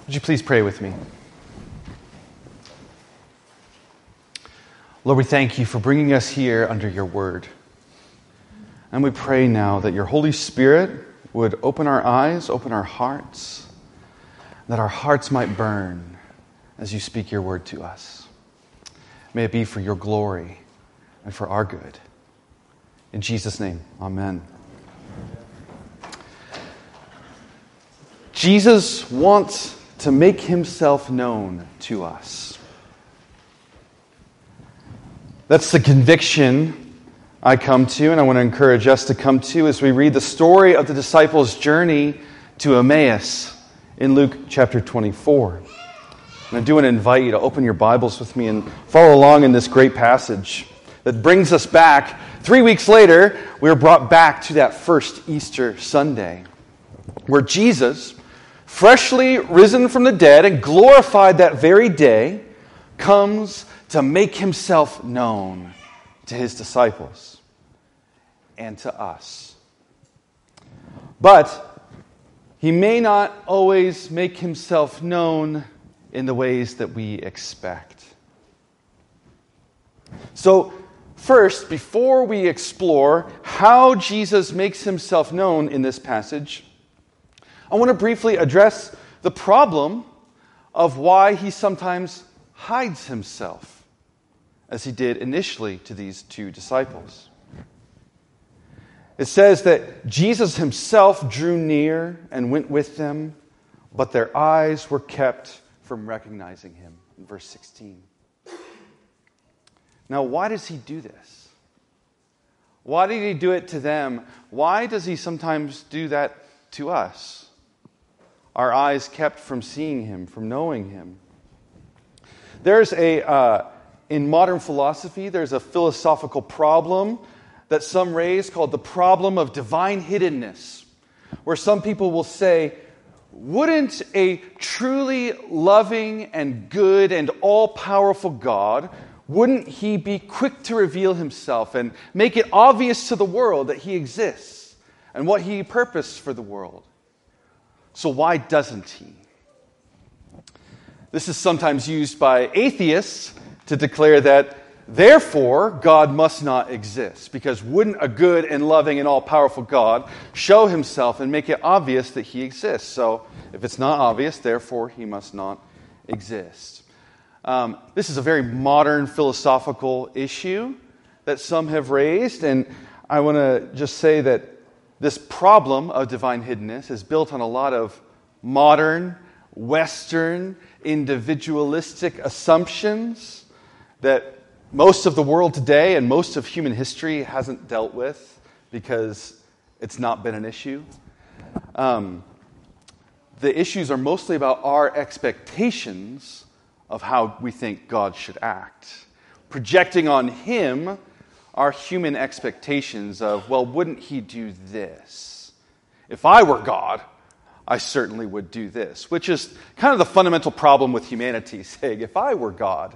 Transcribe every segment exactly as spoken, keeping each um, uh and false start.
Would you please pray with me? Lord, we thank you for bringing us here under your word. And we pray now that your Holy Spirit would open our eyes, open our hearts, that our hearts might burn as you speak your word to us. May it be for your glory and for our good. In Jesus' name, amen. Jesus wants to make himself known to us. That's the conviction I come to, and I want to encourage us to come to as we read the story of the disciples' journey to Emmaus in Luke chapter twenty-four. And I do want to invite you to open your Bibles with me and follow along in this great passage that brings us back. Three weeks later, we were brought back to that first Easter Sunday, where Jesus, freshly risen from the dead and glorified that very day, comes to make himself known to his disciples and to us. But he may not always make himself known in the ways that we expect. So, first, before we explore how Jesus makes himself known in this passage, I want to briefly address the problem of why he sometimes hides himself, as he did initially to these two disciples. It says that Jesus himself drew near and went with them, but their eyes were kept from recognizing him, in verse sixteen. Now, why does he do this? Why did he do it to them? Why does he sometimes do that to us? Our eyes kept from seeing him, from knowing him. There's a, uh, in modern philosophy, there's a philosophical problem that some raise called the problem of divine hiddenness, where some people will say, wouldn't a truly loving and good and all-powerful God, wouldn't he be quick to reveal himself and make it obvious to the world that he exists and what he purposed for the world? So why doesn't he? This is sometimes used by atheists to declare that, therefore, God must not exist. Because wouldn't a good and loving and all-powerful God show himself and make it obvious that he exists? So if it's not obvious, therefore, he must not exist. Um, this is a very modern philosophical issue that some have raised. And I want to just say that this problem of divine hiddenness is built on a lot of modern, Western, individualistic assumptions that most of the world today and most of human history hasn't dealt with because it's not been an issue. Um, the issues are mostly about our expectations of how we think God should act, projecting on him our human expectations of, well, wouldn't he do this? If I were God, I certainly would do this, which is kind of the fundamental problem with humanity, saying, if I were God.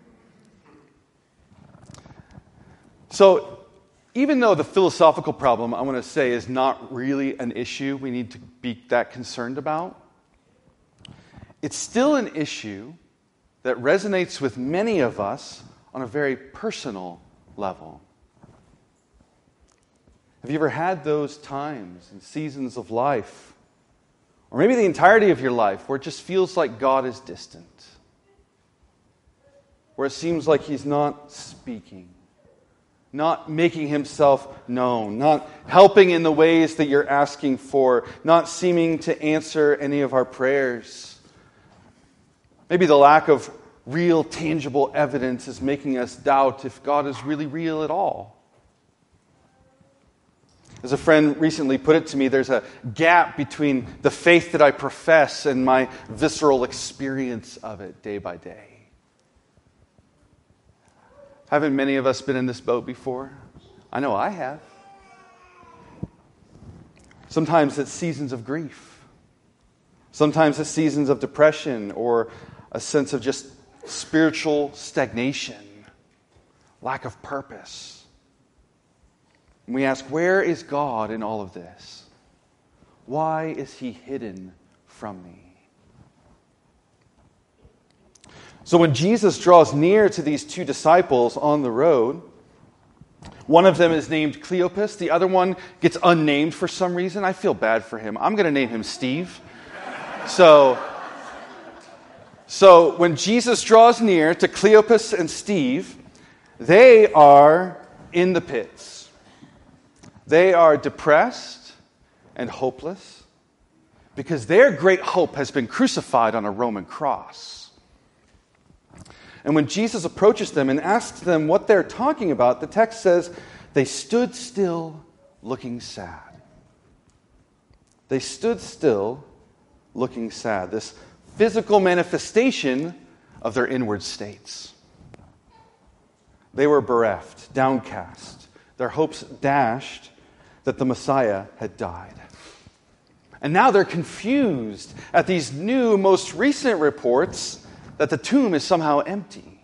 So, even though the philosophical problem, I want to say, is not really an issue we need to be that concerned about, it's still an issue that resonates with many of us on a very personal level. Have you ever had those times and seasons of life, or maybe the entirety of your life, where it just feels like God is distant? Where it seems like he's not speaking, not making himself known, not helping in the ways that you're asking for, not seeming to answer any of our prayers. Maybe the lack of real, tangible evidence is making us doubt if God is really real at all. As a friend recently put it to me, there's a gap between the faith that I profess and my visceral experience of it day by day. Haven't many of us been in this boat before? I know I have. Sometimes it's seasons of grief. Sometimes it's seasons of depression or a sense of just spiritual stagnation, lack of purpose. And we ask, where is God in all of this? Why is he hidden from me? So when Jesus draws near to these two disciples on the road, one of them is named Cleopas. The other one gets unnamed for some reason. I feel bad for him. I'm going to name him Steve. So, so when Jesus draws near to Cleopas and Steve, they are in the pits. They are depressed and hopeless because their great hope has been crucified on a Roman cross. And when Jesus approaches them and asks them what they're talking about, the text says they stood still looking sad. They stood still looking sad. This physical manifestation of their inward states. They were bereft, downcast, their hopes dashed that the Messiah had died. And now they're confused at these new, most recent reports that the tomb is somehow empty.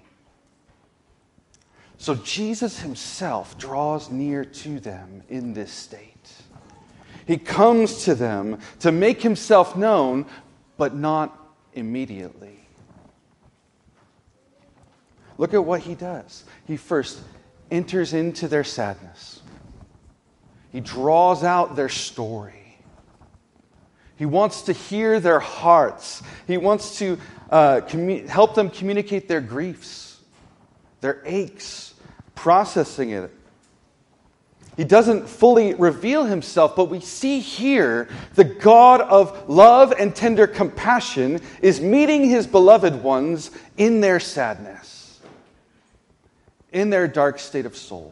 So Jesus himself draws near to them in this state. He comes to them to make himself known, but not immediately. Look at what he does. He first enters into their sadness. He draws out their story. He wants to hear their hearts. He wants to uh, commu- help them communicate their griefs, their aches, processing it. He doesn't fully reveal himself, but we see here the God of love and tender compassion is meeting his beloved ones in their sadness, in their dark state of soul.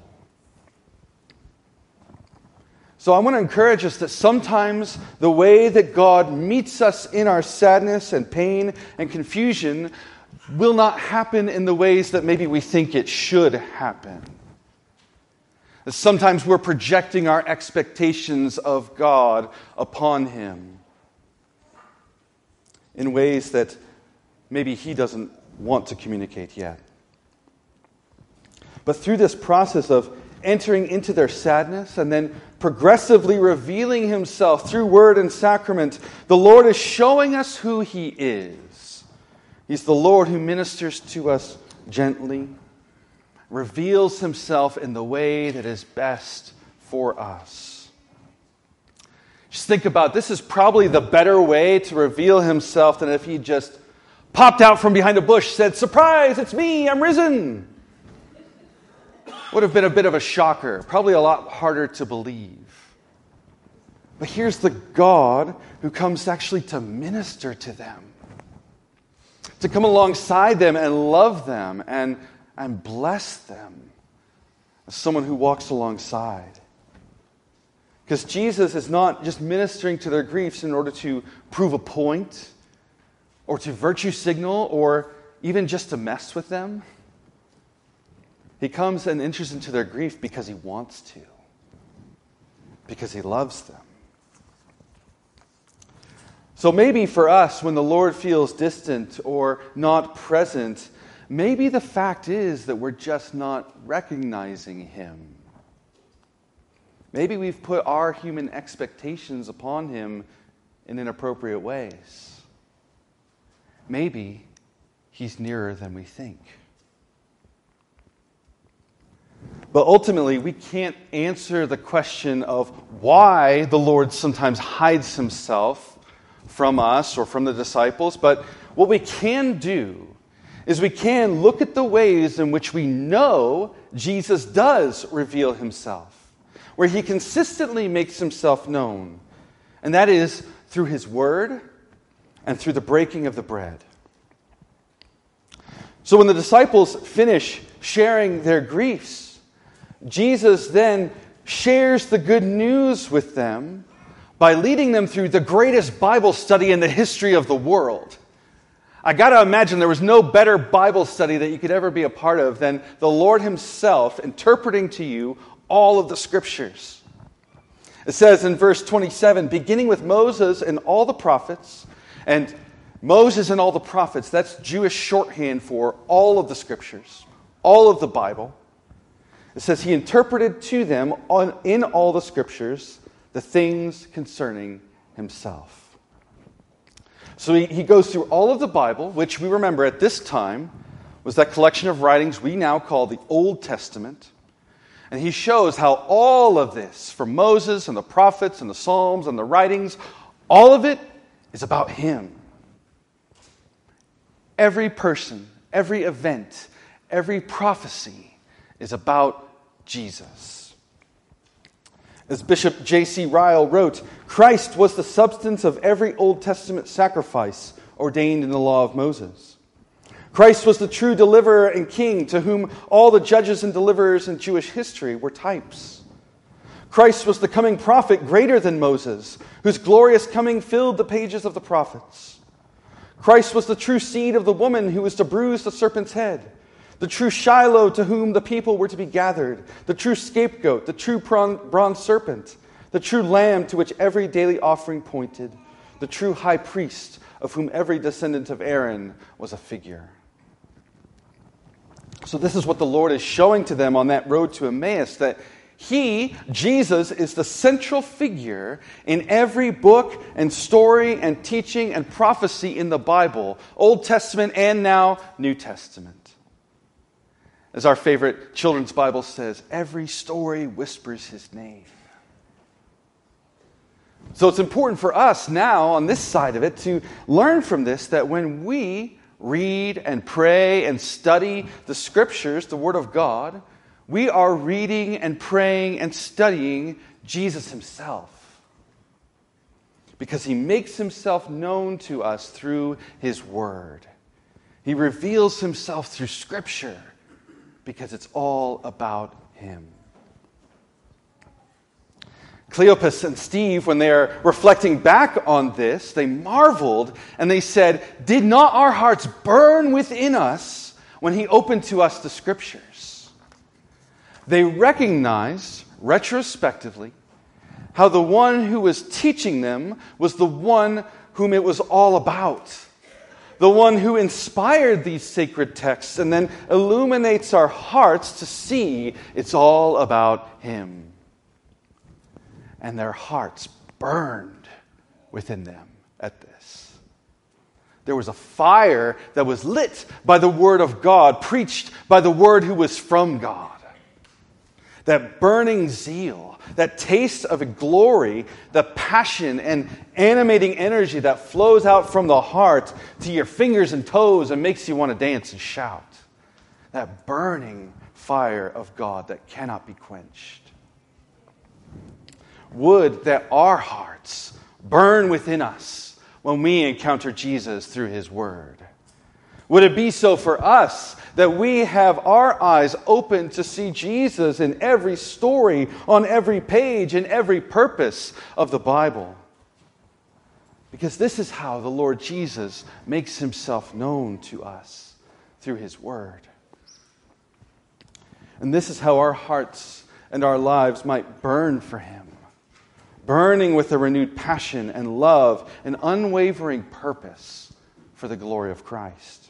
So I want to encourage us that sometimes the way that God meets us in our sadness and pain and confusion will not happen in the ways that maybe we think it should happen. That sometimes we're projecting our expectations of God upon him in ways that maybe he doesn't want to communicate yet. But through this process of entering into their sadness and then progressively revealing himself through word and sacrament, the Lord is showing us who he is. He's the Lord who ministers to us gently, reveals himself in the way that is best for us. Just think about, this is probably the better way to reveal himself than if he just popped out from behind a bush, said, "Surprise, it's me, I'm risen." Would have been a bit of a shocker, probably a lot harder to believe. But here's the God who comes actually to minister to them, to come alongside them and love them and, and bless them as someone who walks alongside. Because Jesus is not just ministering to their griefs in order to prove a point or to virtue signal or even just to mess with them. He comes and enters into their grief because he wants to, because he loves them. So maybe for us, when the Lord feels distant or not present, maybe the fact is that we're just not recognizing him. Maybe we've put our human expectations upon him in inappropriate ways. Maybe he's nearer than we think. But ultimately, we can't answer the question of why the Lord sometimes hides himself from us or from the disciples. But what we can do is we can look at the ways in which we know Jesus does reveal himself, where he consistently makes himself known. And that is through his word and through the breaking of the bread. So when the disciples finish sharing their griefs, Jesus then shares the good news with them by leading them through the greatest Bible study in the history of the world. I got to imagine there was no better Bible study that you could ever be a part of than the Lord himself interpreting to you all of the scriptures. It says in verse twenty-seven, beginning with Moses and all the prophets, and Moses and all the prophets, that's Jewish shorthand for all of the scriptures, all of the Bible. It says he interpreted to them on, in all the scriptures the things concerning himself. So he, he goes through all of the Bible, which we remember at this time was that collection of writings we now call the Old Testament. And he shows how all of this, from Moses and the prophets and the Psalms and the writings, all of it is about him. Every person, every event, every prophecy is about Jesus. As Bishop J C Ryle wrote, Christ was the substance of every Old Testament sacrifice ordained in the law of Moses. Christ was the true deliverer and king to whom all the judges and deliverers in Jewish history were types. Christ was the coming prophet greater than Moses, whose glorious coming filled the pages of the prophets. Christ was the true seed of the woman who was to bruise the serpent's head, the true Shiloh to whom the people were to be gathered, the true scapegoat, the true bronze serpent, the true lamb to which every daily offering pointed, the true high priest of whom every descendant of Aaron was a figure. So this is what the Lord is showing to them on that road to Emmaus, that He, Jesus, is the central figure in every book and story and teaching and prophecy in the Bible, Old Testament and now New Testament. As our favorite children's Bible says, every story whispers His name. So it's important for us now, on this side of it, to learn from this that when we read and pray and study the Scriptures, the Word of God, we are reading and praying and studying Jesus Himself. Because He makes Himself known to us through His Word. He reveals Himself through Scripture because it's all about Him. Cleopas and Steve, when they are reflecting back on this, they marveled and they said, "Did not our hearts burn within us when He opened to us the Scriptures?" They recognized, retrospectively, how the one who was teaching them was the one whom it was all about. The one who inspired these sacred texts and then illuminates our hearts to see it's all about Him. And their hearts burned within them at this. There was a fire that was lit by the Word of God, preached by the Word who was from God. That burning zeal, that taste of a glory, the passion and animating energy that flows out from the heart to your fingers and toes and makes you want to dance and shout. That burning fire of God that cannot be quenched. Would that our hearts burn within us when we encounter Jesus through His Word. Would it be so for us that we have our eyes open to see Jesus in every story, on every page, in every purpose of the Bible? Because this is how the Lord Jesus makes Himself known to us, through His Word. And this is how our hearts and our lives might burn for Him. Burning with a renewed passion and love and unwavering purpose for the glory of Christ.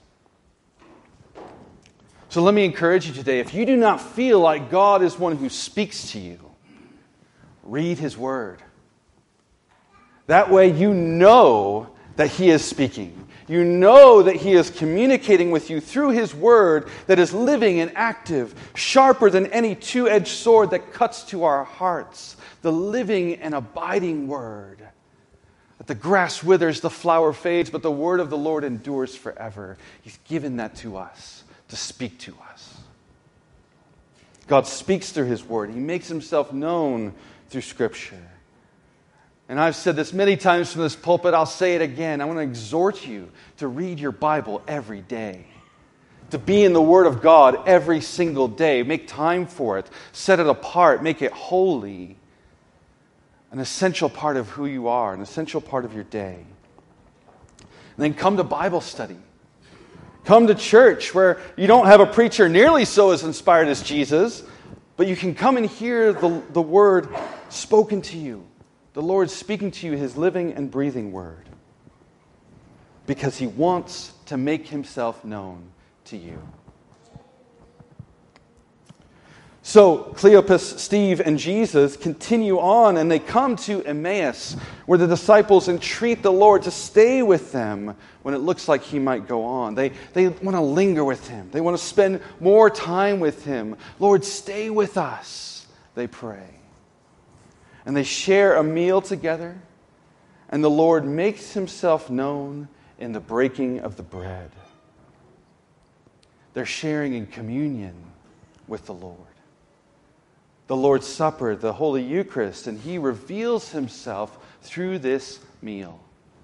So let me encourage you today, if you do not feel like God is one who speaks to you, read His Word. That way you know that He is speaking. You know that He is communicating with you through His Word that is living and active, sharper than any two-edged sword that cuts to our hearts. The living and abiding Word. That the grass withers, the flower fades, but the Word of the Lord endures forever. He's given that to us to speak to us. God speaks through His Word. He makes Himself known through Scripture. And I've said this many times from this pulpit, I'll say it again. I want to exhort you to read your Bible every day. To be in the Word of God every single day. Make time for it. Set it apart. Make it holy. An essential part of who you are. An essential part of your day. And then come to Bible study. Come to church where you don't have a preacher nearly so as inspired as Jesus, but you can come and hear the, the Word spoken to you. The Lord speaking to you His living and breathing Word. Because He wants to make Himself known to you. So Cleopas, Steve, and Jesus continue on, and they come to Emmaus, where the disciples entreat the Lord to stay with them when it looks like he might go on. They, they want to linger with him. They want to spend more time with him. Lord, stay with us, they pray. And they share a meal together, and the Lord makes himself known in the breaking of the bread. They're sharing in communion with the Lord. The Lord's Supper, the Holy Eucharist, and he reveals himself through this meal.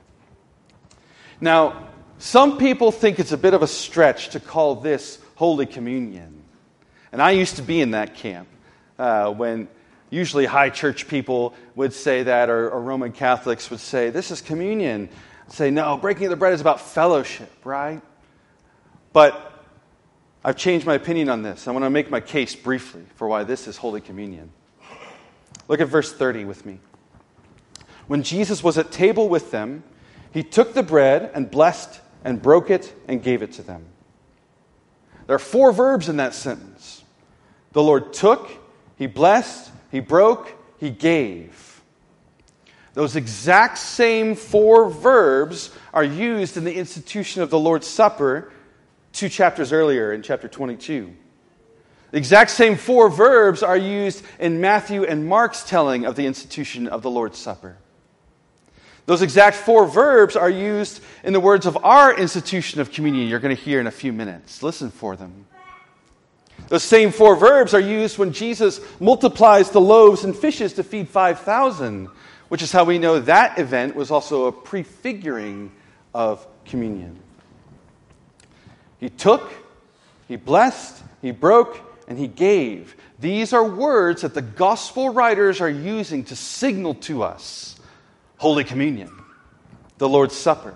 Now, some people think it's a bit of a stretch to call this Holy Communion. And I used to be in that camp uh, when usually high church people would say that, or, or Roman Catholics would say, this is communion. I'd say, no, breaking of the bread is about fellowship, right? But I've changed my opinion on this. I want to make my case briefly for why this is Holy Communion. Look at verse thirty with me. When Jesus was at table with them, he took the bread and blessed and broke it and gave it to them. There are four verbs in that sentence. The Lord took, he blessed, he broke, he gave. Those exact same four verbs are used in the institution of the Lord's Supper two chapters earlier in chapter twenty-two. The exact same four verbs are used in Matthew and Mark's telling of the institution of the Lord's Supper. Those exact four verbs are used in the words of our institution of communion you're going to hear in a few minutes. Listen for them. Those same four verbs are used when Jesus multiplies the loaves and fishes to feed five thousand, which is how we know that event was also a prefiguring of communion. He took, he blessed, he broke, and he gave. These are words that the gospel writers are using to signal to us Holy Communion, the Lord's Supper.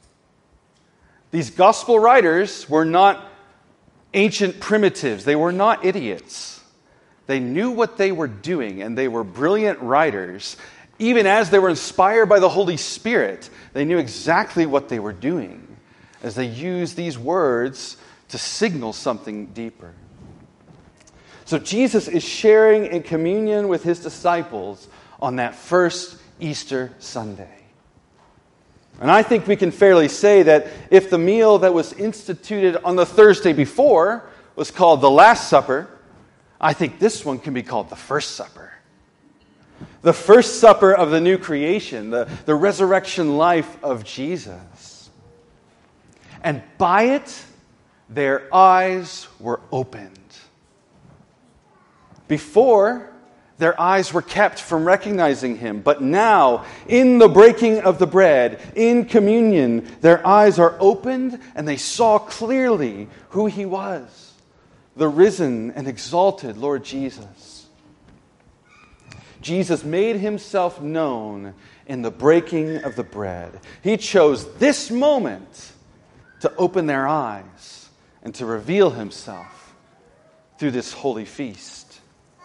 These gospel writers were not ancient primitives. They were not idiots. They knew what they were doing, and they were brilliant writers. Even as they were inspired by the Holy Spirit, they knew exactly what they were doing as they used these words to signal something deeper. So Jesus is sharing in communion with his disciples on that first Easter Sunday. And I think we can fairly say that if the meal that was instituted on the Thursday before was called the Last Supper, I think this one can be called the First Supper. The First Supper of the new creation, the, the resurrection life of Jesus. And by it, their eyes were opened. Before, their eyes were kept from recognizing him. But now, in the breaking of the bread, in communion, their eyes are opened and they saw clearly who he was, the risen and exalted Lord Jesus. Jesus made himself known in the breaking of the bread. He chose this moment to open their eyes and to reveal himself through this holy feast.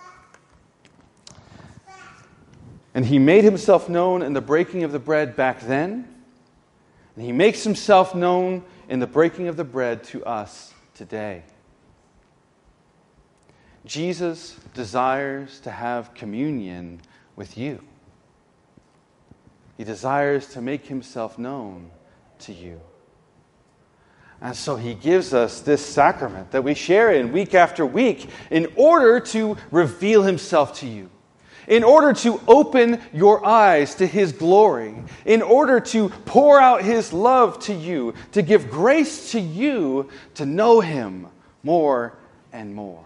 And he made himself known in the breaking of the bread back then, and he makes himself known in the breaking of the bread to us today. Jesus desires to have communion with you. He desires to make himself known to you. And so he gives us this sacrament that we share in week after week in order to reveal himself to you, in order to open your eyes to his glory, in order to pour out his love to you, to give grace to you to know him more and more.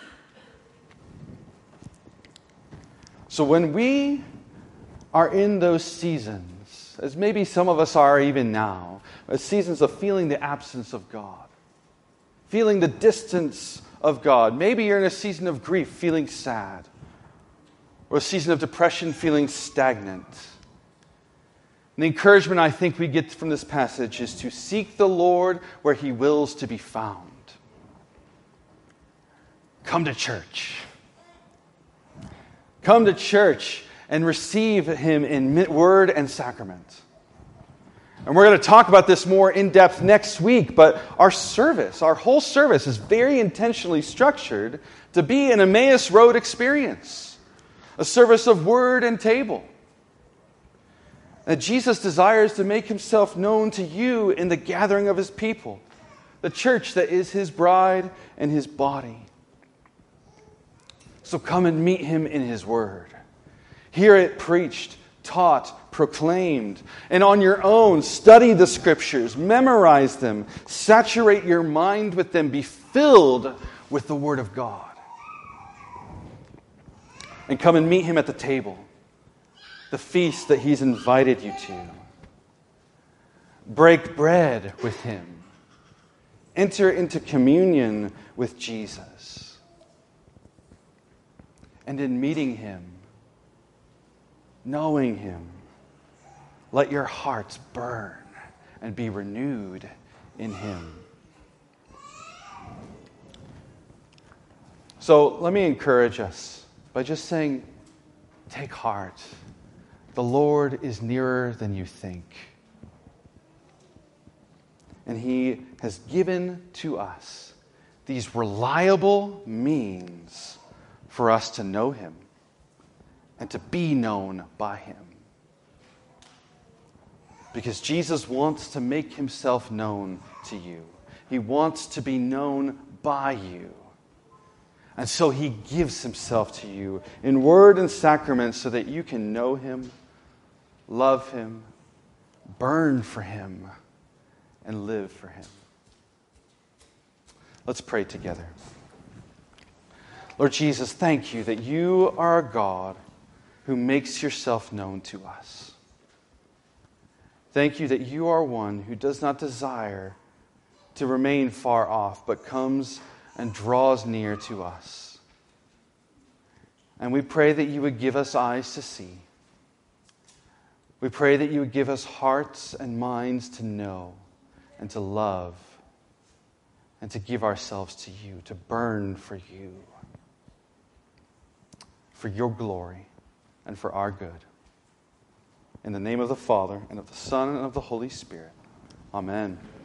So when we are in those seasons, as maybe some of us are even now, seasons of feeling the absence of God, feeling the distance of God. Maybe you're in a season of grief, feeling sad, or a season of depression, feeling stagnant. And the encouragement I think we get from this passage is to seek the Lord where he wills to be found. Come to church. Come to church and receive him in word and sacrament. And we're going to talk about this more in depth next week, but our service, our whole service is very intentionally structured to be an Emmaus Road experience, a service of word and table. That Jesus desires to make himself known to you in the gathering of his people, the church that is his bride and his body. So come and meet him in his word. Hear it preached, taught, proclaimed, and on your own, study the scriptures, memorize them, saturate your mind with them, be filled with the word of God. And come and meet him at the table, the feast that he's invited you to. Break bread with him. Enter into communion with Jesus. And in meeting him, knowing him, let your hearts burn and be renewed in him. So let me encourage us by just saying, take heart. The Lord is nearer than you think. And he has given to us these reliable means for us to know him and to be known by him. Because Jesus wants to make himself known to you. He wants to be known by you. And so he gives himself to you in word and sacrament so that you can know him, love him, burn for him, and live for him. Let's pray together. Lord Jesus, thank you that you are a God who makes yourself known to us. Thank you that you are one who does not desire to remain far off, but comes and draws near to us. And we pray that you would give us eyes to see. We pray that you would give us hearts and minds to know and to love and to give ourselves to you, to burn for you, for your glory and for our good. In the name of the Father, and of the Son, and of the Holy Spirit. Amen.